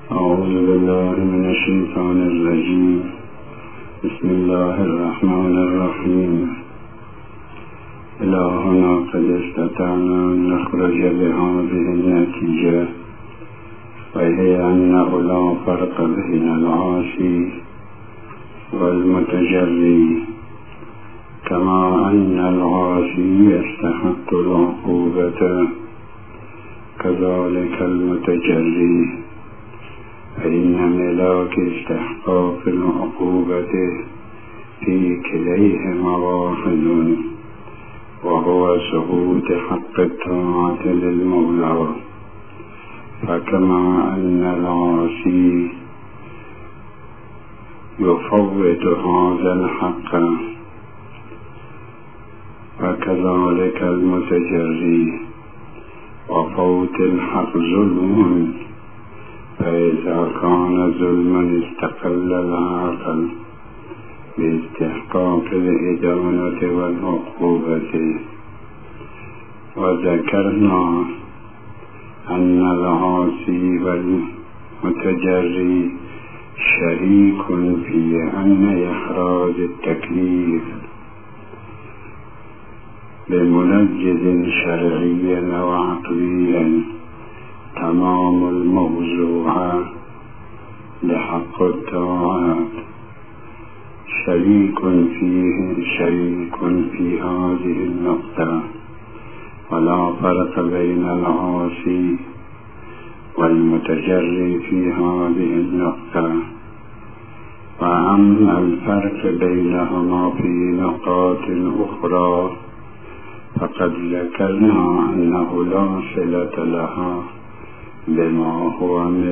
أعوذ بالله من الشيطان الرجيم. بسم الله الرحمن الرحيم. إلهنا قد استطعنا أن نخرج بهذه النتيجة، وهي أنه لا فرق بين العاصي والمتجري، كما أن العاصي يستحق العقوبة كذلك المتجري، فإن ملاك استحقاق العقوبة في كليهما واحد، وهو سقوط حق الطاعة للمولى. فكما أن العاصي يفوت هذا الحق، فكذلك المتجري، وفوت الحق ظلم، فإذا كان ظلما استقل العقل باستحقاق الإدانة والعقوبة. وذكرنا أن العاصي والمتجري شريك في أن إخراج التكليف بمنجز شرعيا أو عقليا تمام الموضوع لحق الطاعات، شريك في هذه النقطة، ولا فرق بين العاصي والمتجري في هذه النقطة. وأما الفرق بينهما في نقاط أخرى فقد ذكرنا أنه لا صلة لها بما هو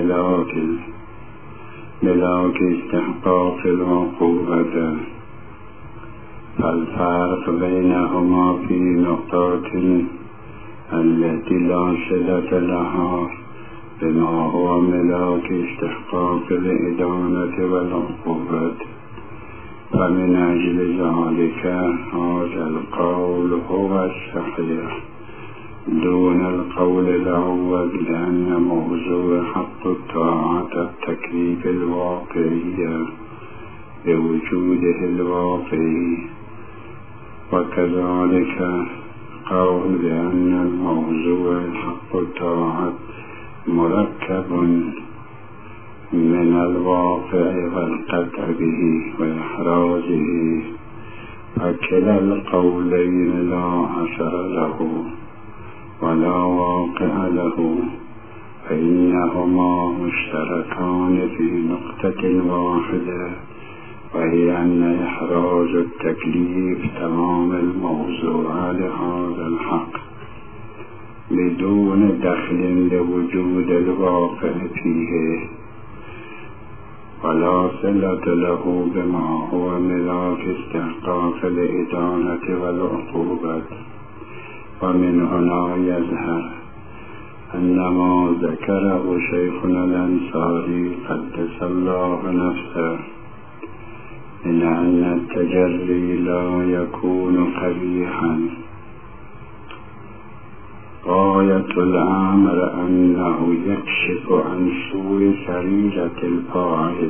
ملاك استحقاق العقوبة. فالفرق بينهما في نقاط التي لا صلة لها بما هو ملاك استحقاق الإدانة والعقوبة. فمن أجل ذلك هذا القول هو الصحيح دون القول الأول، لأن موضوع حق الطاعة التكليف الواقعية بوجوده الواقعي، وكذلك قول بأن الموضوع حق الطاعة مركب من الواقع والقطع به وإحرازه، فكلا القولين لا أثر له ولا واقع له، فإنهما مشتركان في نقطة واحدة، وهي أن إحراز التكليف تمام الموضوع لهذا الحق بدون دخل لوجود الواقع فيه، ولا صلة له بما هو ملاك استحقاق الإدانة والعقوبة. ومن هنا يظهر أن ما ذكره شيخنا الأنصاري قدس الله نفسه من أن التجري لا يكون قبيحا، غاية الأمر أنه يكشف عن سوء سريرة الفاعل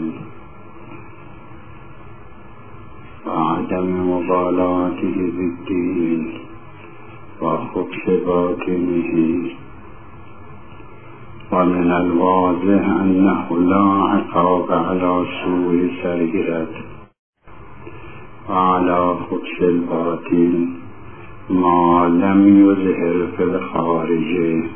وعدم مبالاته بالدين وخبث باطنه. ومن الواضح أنه لا عقاب على سوء سريرة وعلى خبث الباطن ما لم يظهر في الخارج،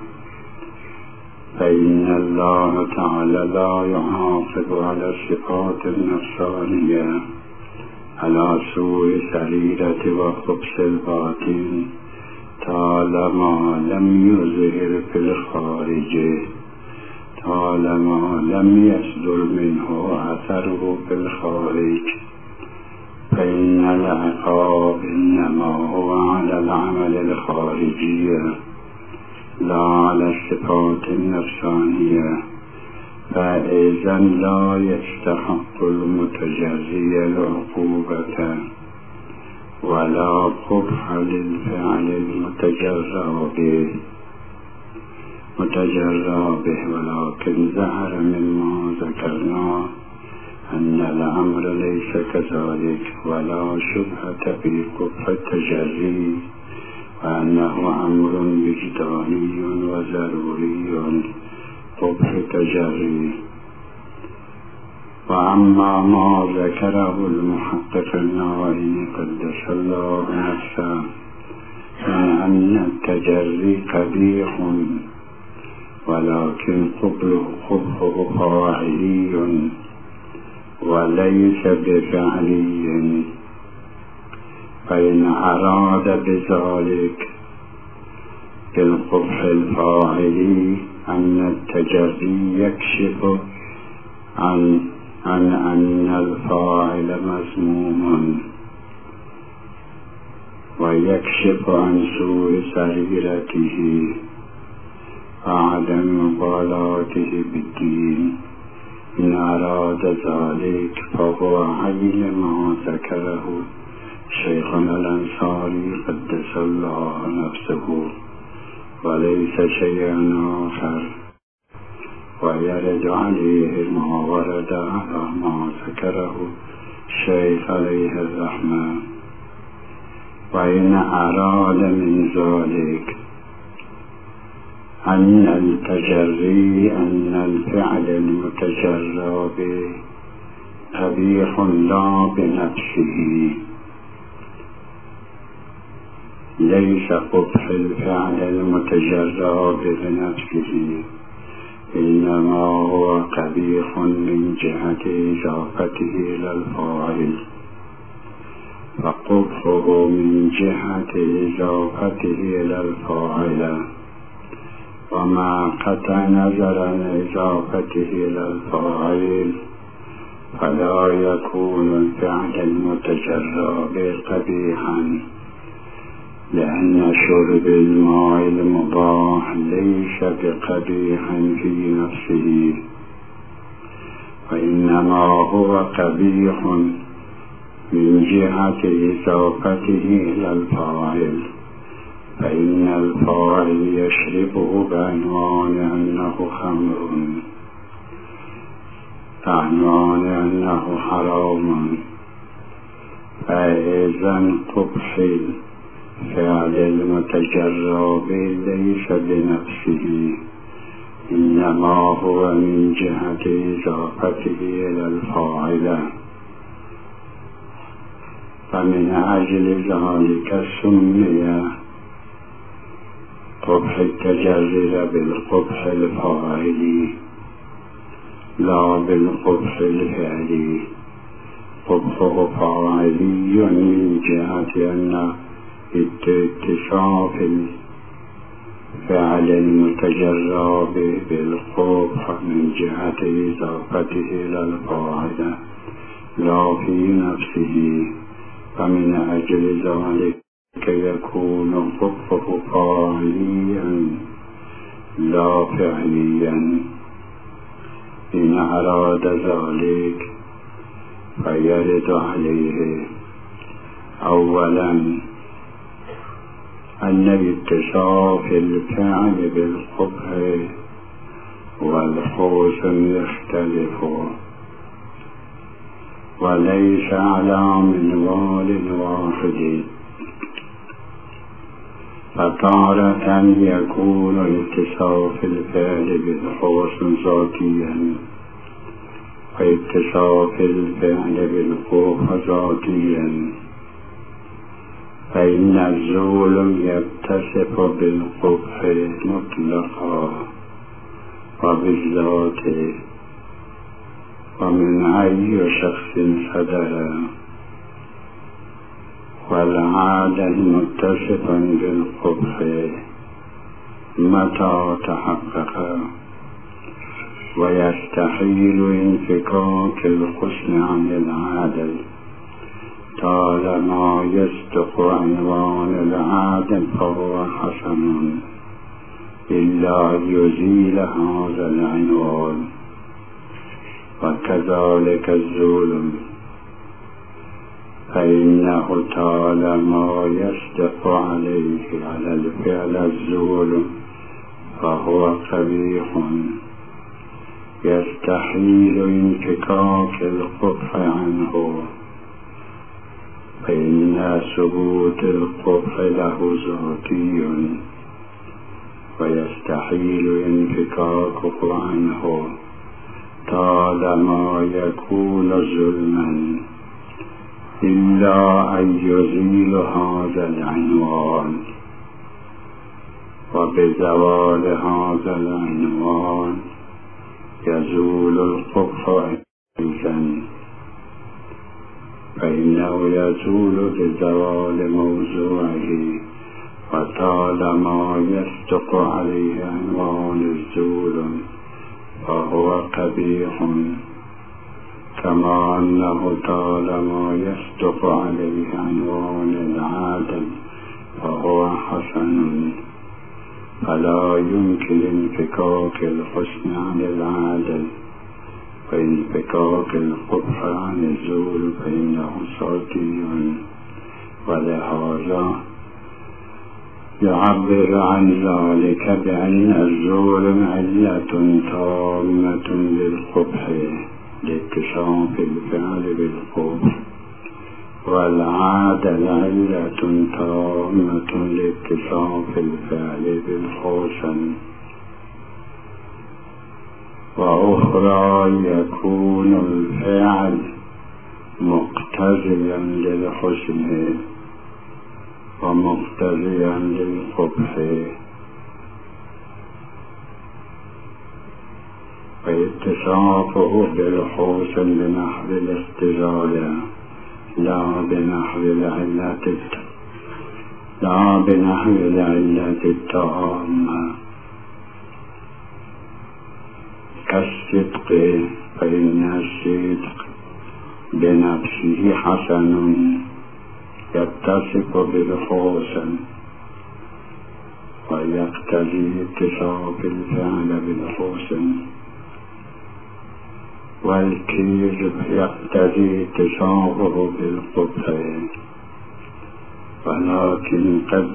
فإن الله تعالى لا يعاقب على الصفات النفسانية على سوء سريرة وخبث الباطن طالما لم يظهر في الخارج، طالما لم يصدر منه أثره في الخارج، فإن العقاب إنما هو على العمل الخارجي لا على الصفات النفسانية. فإذا لا يستحق المتجري العقوبة ولا قبح للفعل المتجرى به، متجرى به، ولكن ظهر مما ذكرنا أن الأمر ليس كذلك، ولا شبهة في قبح التجري، وأنه أمر وجداني وضروري قبح التجري. وأما ما ذكره المحقق النووي قدس الله نفسه من أن التجري قبيح، ولكن قبحه فاعلي وليس بفعلي، فإن أراد بذلك بالقبح الفاعلي أن التجري يكشف عن أن الفاعل مذموم، ويكشف عن سوء سريرته وعدم مبالاته بالدين. إن أراد ذلك فهو عين ما ذكره شيخنا الأنصاري قدس الله نفسه، وليس شيئا آخر. ويرد عليه ما ورد على ما ذكره الشيخ عليه الرحمة. وإن أراد من ذلك أن التجري أن الفعل المتجرى به قبيح لا بنفسه، ليس قبح الفعل المتجرى بنفسه، إنما هو قبيح من جهة إضافته إلى الفاعل، فقبحه من جهة إضافته إلى الفاعل. وما قطع نظر عن إضافته إلى الفاعل فلا يكون الفعل المتجرى به قبيحا، لأن شرب الماء المباح ليس بقبيح في نفسه، وإنما هو قبيح من جهة إضافته إلى الفاعل، فإن الفاعل يشربه بعنوان أنه خمر، بعنوان أنه حرام. فإذا قبح الفعل المتجرى به ليس بنفسه، إنما هو من جهة إضافته إلى الفاعل. فمن أجل ذلك سمي قبح التجري بالقبح الفاعلي لا بالقبح الفعلي. قبحه فاعلي من جهة أن اتصاف الفعل المتجرى بالقبح من جهة إضافته إلى الفاعل لا في نفسه، فمن أجل ذلك يكون قبحه فاعليا لا فعليا. إن أراد ذلك فيرد عليه أولا أن اتصاف الفعل بالقبح والحسن يختلف، وليس على منوال واحد. فتارة يكون اتصاف الفعل بالحسن ذاتيا، واتصاف الفعل بالقبح ذاتيا، فإن الظلم يتصف بالقبح مطلقا وبالذات، ومن أي شخص صدر، والعادة متصفا بالقبح متى تحقق، ويستحيل انفكاك الحسن عن العادة طالما يصدق عنوان العادة فهو حسن، إلا يزيل هذا العنوان. وكذلك الظلم، فإنه طالما يصدق عليه على الفعل الظلم فهو قبیح یستحیل انفکاک القبح عنه فإن ثبوت القبح له ذاتی ويستحيل انفكاكه عنه طالما يكون ظلما إلا أن يزيل هذا العنوان وبزوال هذا العنوان يزول القبح أيضا فإنه يزول بزوال موضوعه وطالما يصدق عليه عنوان الزول فهو قبيح كما أنه طالما يصدق عليه عنوان العدل فهو حسن فلا يمكن انفكاك الحسن عن العدل وانفكاك القبح عن الزول فإنه صوتي ولهذا يعبر عن ذلك بأن الظلم علة تامة للقبح لاتصاف الفعل بالقبح والعدل علة تامة لاتصاف الفعل بالحسن وأخرى يكون الفعل مقتضيا للحسن ومقتضيا للقبح واتصافه بالحسن بنحو الاستزالة لا بنحو العلة التامة كالصدق فإن الصدق بنفسه حسن يتصف بالحسن ويقتضي اتصاف الفعل بالحسن والكذب يقتضي اتصافه بالقبح ولكن قد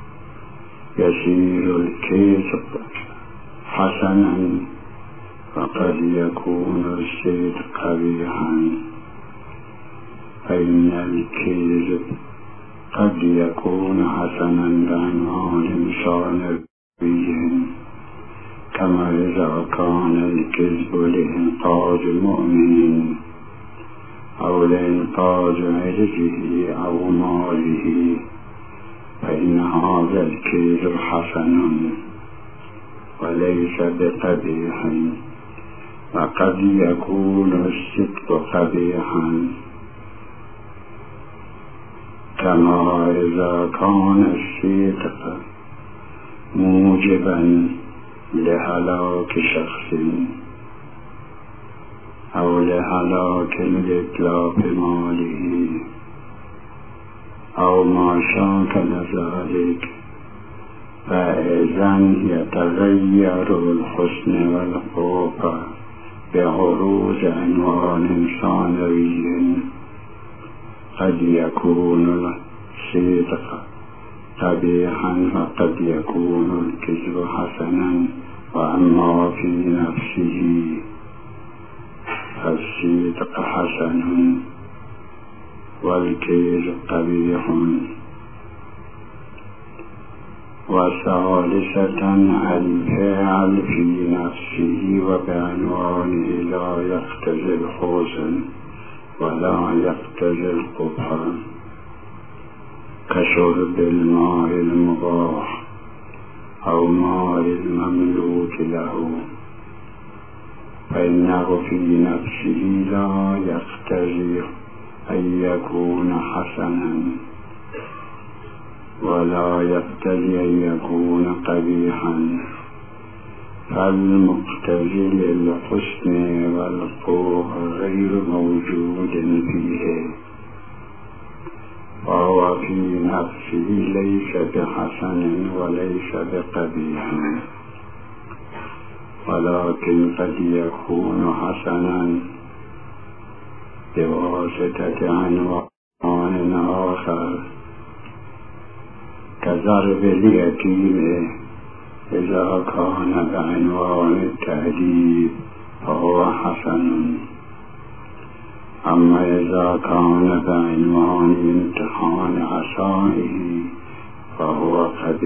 يصير الكذب حسنا وقد يكون الصدق قبيحا فإن الكذب قد يكون حسنا بعنوان ثانوي كما إذا كان الكذب لإنقاذ المؤمن أو لإنقاذ عرضه أو ماله فإن هذا الكذب حسن وليس بقبيح وقد يكون الصدق قبيحا كما إذا كان الصدق موجبا لهلاك شخص أو لهلاك لإتلاف ماله أو ما شاكل ذلك فإذن يتغير الحسن والقبح بعروض عنوان ثانوي قد يكون الصدق قبيحا وقد يكون الكذب حسنا وأما في نفسه فالصدق حسن والكذب قبيح وثالثة الفعل في نفسه وبعنوانه لا يقتضي الحسن ولا يقتضي القبح كشرب الماء المباح أو ماء المملوك له فإنه في نفسه لا يقتضي أن يكون حسنا ولا يقتضي أن يكون قبيحا فالمقتضي للحسن والقبح غير موجود فيه فهو في نفسه ليس بحسن وليس بقبيح ولكن قد يكون حسنا بواسطة عنوان آخر كضرب اليتيم إذا كان بعنوان التأديب فهو حسن، أما إذا كان بعنوان امتحان عصائه فهو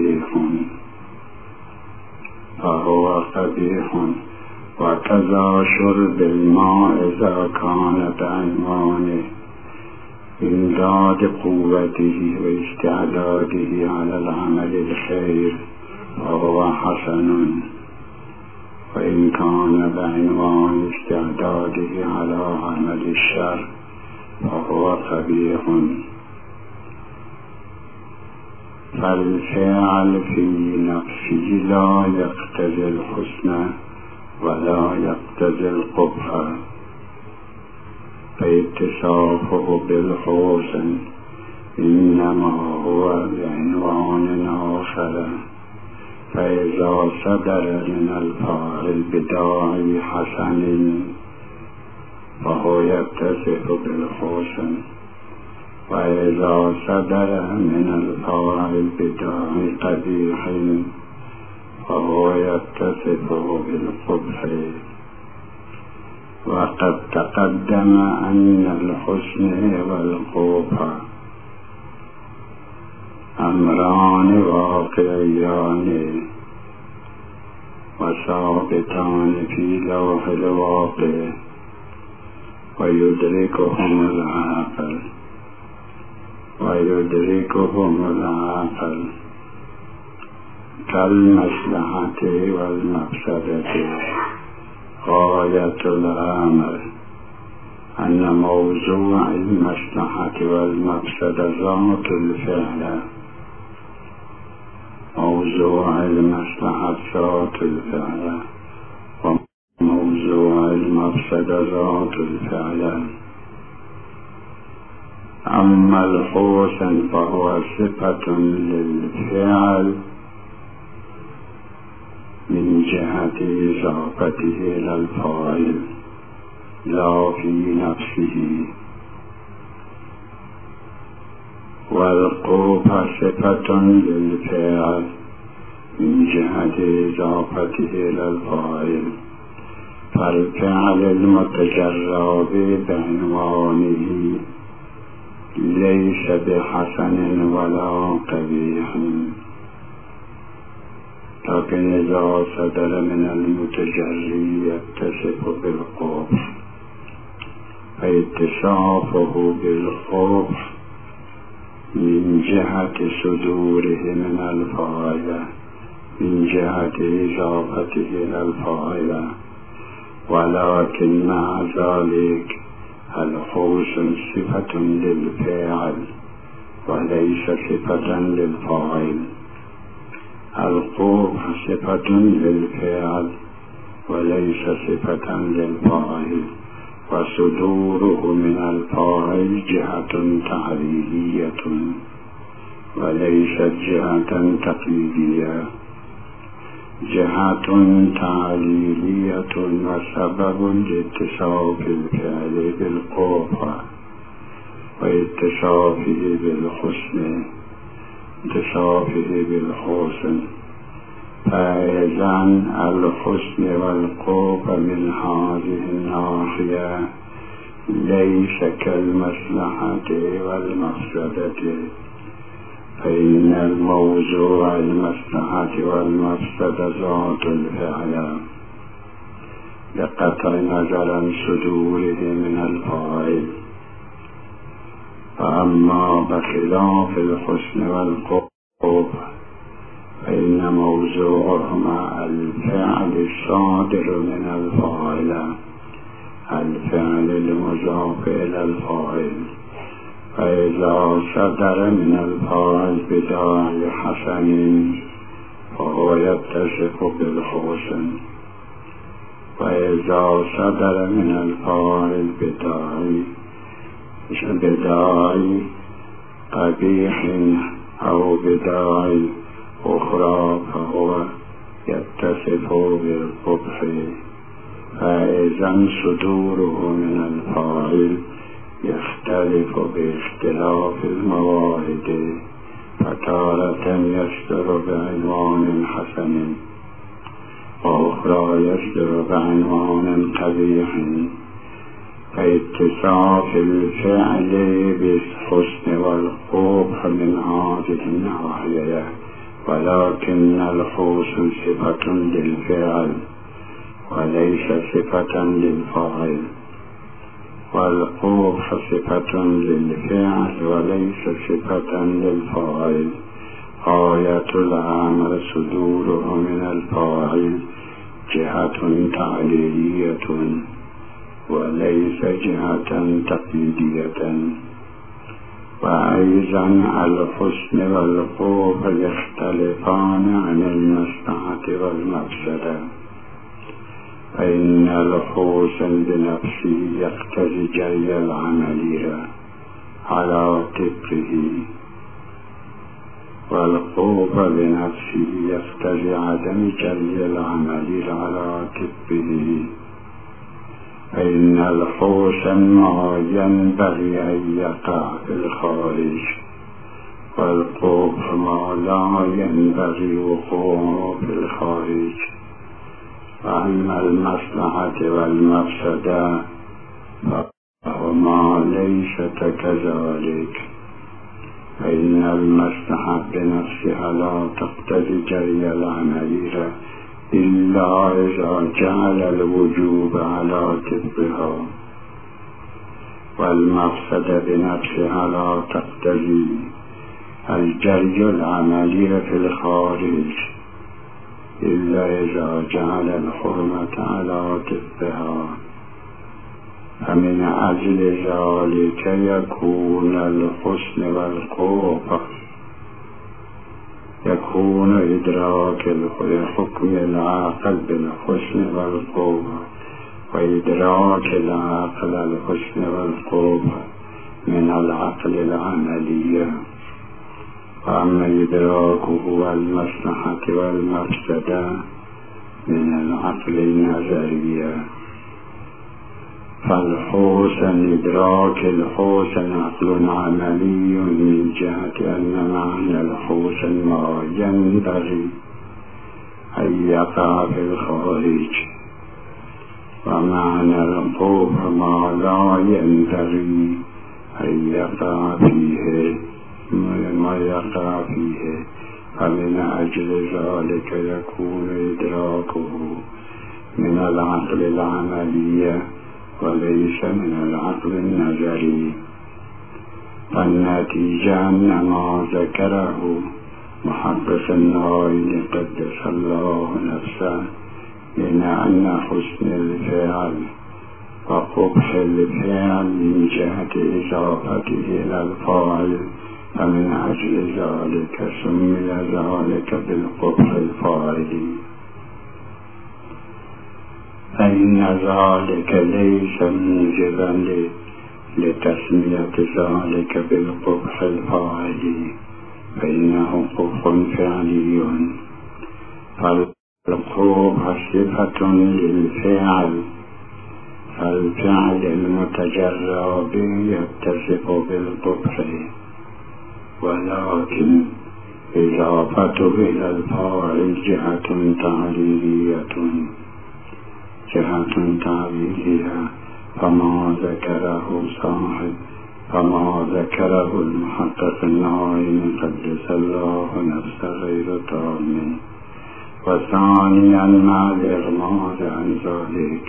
قبيح. وكذا شرب الماء إذا كان بعنوان إمداد قوته واستعداده على العمل الخير فهو حسن، وإن كان بعنوان استعداده على عمل الشر فهو قبيح. فالفعل في نفسه لا يقتضي الحسن ولا يقتضي القبح، فاتصافه بالحسن إنما هو بعنوان آخر. فإذا صدر من الفاعل بداعي حسن فهو يتصف بالحسن، وإذا صدر من الفاعل بداعي قبيح فهو يتصف بالقبح. وقد تقدم أن الحسن والقبح أمران واقعيان وثابتان في لوح الواقع ويدركهم العقل كالمصلحة والمفسدة. غاية الأمر أن موضوع المصلحة والمفسدة ذات الفعل، موضوع المصلحة ذات الفعل وموضوع المفسدة ذات الفعل. أما الحسن فهو صفة للفعل من جهة إضافته إلى الفاعل لا في نفسه، والقبح صفة للفعل من جهة إضافته إلى الفاعل. فالفعل المتجرد بعنوانه ليس بحسن ولا قبيح، لكن إذا صدر من المتجري يتصف بالقبح، فاتصافه بالقبح من جهة صدوره من الفاعل من جهة إضافته إلى الفاعل. ولكن مع ذلك الحسن صفة للفاعل وليس صفة للفاعل، القبح صفة للفاعل وليس صفة للفاعل، وصدوره من الفاعل جهة تعليلية وليست جهة تقليدية، جهة تعليلية وسبب لاتصاف الفعل بالقبح واتصافه بالحسن. فإذا الحسن والقبح من هذه الناحية ليس كالمصلحة والمفسدة، فإن الموضوع المصلحة والمفسدة ذات الفعل بقطع نظر عن صدوره من الفاعل. فأما بخلاف الحسن والقبح فإن موضوعهما الفعل الصادر من الفاعل، الفعل المضاف إلى الفاعل. فإذا صدر من الفاعل بداعي حسن فهو يتصف بالحسن، وإذا صدر من الفاعل بداعي قبيح أو بداعي أخرى فهو يتصف بالقبح. فإذا صدوره من الفاعل يختلف باختلاف الموارد، فتارة يصدر بعنوان حسن وأخرى يصدر بعنوان قبيح فاتصاف الفعل بالحسن والقبح من هذه النواحي، ولكن الحسن صفة للفعل وليس صفة للفاعل، والقبح صفة للفعل وليس صفة للفاعل. غاية الأمر صدوره من الفاعل جهة تعليلية وليس جهة تقييدية. وأيضا الحسن والقبح يختلفان عن المصلحة والمفسدة، فإن الحسن بنفسه يقتضي جري العملية على طبقه، والقبح بنفسه يقتضي عدم جري العملية على طبقه. فإن الحسن ما ينبغي أن يقع في الخارج، والقبح ما لا ينبغي وقوعه في الخارج. وأما المصلحة والمفسدة فهما ليست كذلك، فإن المصلحة بنفسها لا تقتضي جري العملية إلا إذا جعل الوجوب على طبقها، والمفسدة بنفسها لا تقتضي الجري العملي في الخارج إلا إذا جعل الحرمة على طبقها. فمن أجل ذلك يكون الحسن والقبح، يكون إدراك حكم العقل بالحسن والقبح، وإدراك العقل الحسن والقبح من العقل العملية. وأما إدراكه والمصلحة والمفسدة من العقل النظرية. فالحسن إدراك الحسن عقل عملي من جهة أن معنى الحسن ما ينبغي أن يقع في الخارج، ومعنى القبح ما لا ينبغي أن يقع فيه ما يقع فيه. فمن أجل ذلك يكون إدراكه من العقل العملي وليس من العقل النظري. فالنتيجة أن ما ذكره محقق النائل قدس الله نفسه من أن حسن الفعل وقبح الفعل من جهة إضافته إلى الفاعل، فمن أجل ذلك سمي ذلك بالقبح الفاعلي. فإن ذلك ليس موجبا لتسمية ذلك بالقبح الفاعلي، فإنه قبح فعلي. فالقبح صفة للفعل، فالفعل المتجرى به يتصف بالقبح، ولكن إضافته إلى الفاعل جهة تعليلية. فما ذكره المحقق النائل قدس الله نفسه غير تام. وثانيا مع الإغماض عن ذلك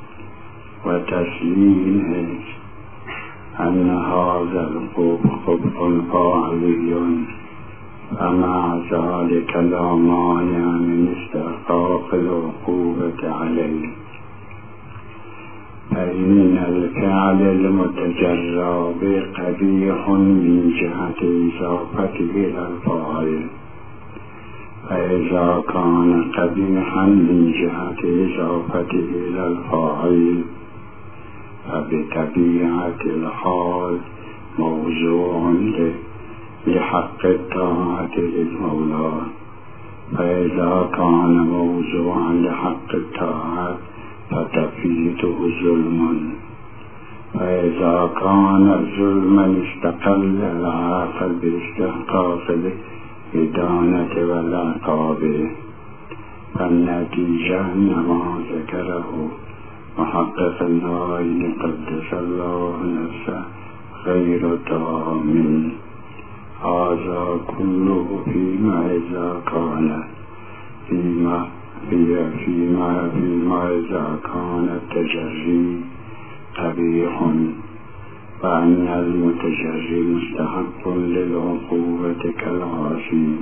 وتسليمه أن هذا القبح فاعلي، فمع ذلك لا مانع من استحقاق العقوبة عليه. فإن الفعل المتجرى قبيح من جهة إضافته إلى الفاعل، فإذا كان قبيحا من جهة إضافته إلى الفاعل فبطبيعة الحال موضوع لحق الطاعة للمولى. فإذا كان موضوعا لحق الطاعة فتفيته ظلم، فإذا كان ظلما استقل العاقل باستحقاق الإدانة والعقاب. فالنتيجة إنما ذكره محقق النائل قدس الله نفسه غير تام. هذا كله فيما إذا كان فيما إذا كان التجري قبيح، فإن المتجري مستحق للعقوبة كالعاصي.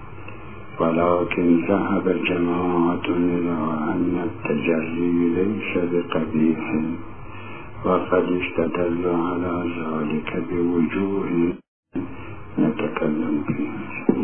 ولكن ذهب جماعة إلى أن التجري ليس بقبيح، وقد استدلوا على ذلك بوجوه نتكلم فيها.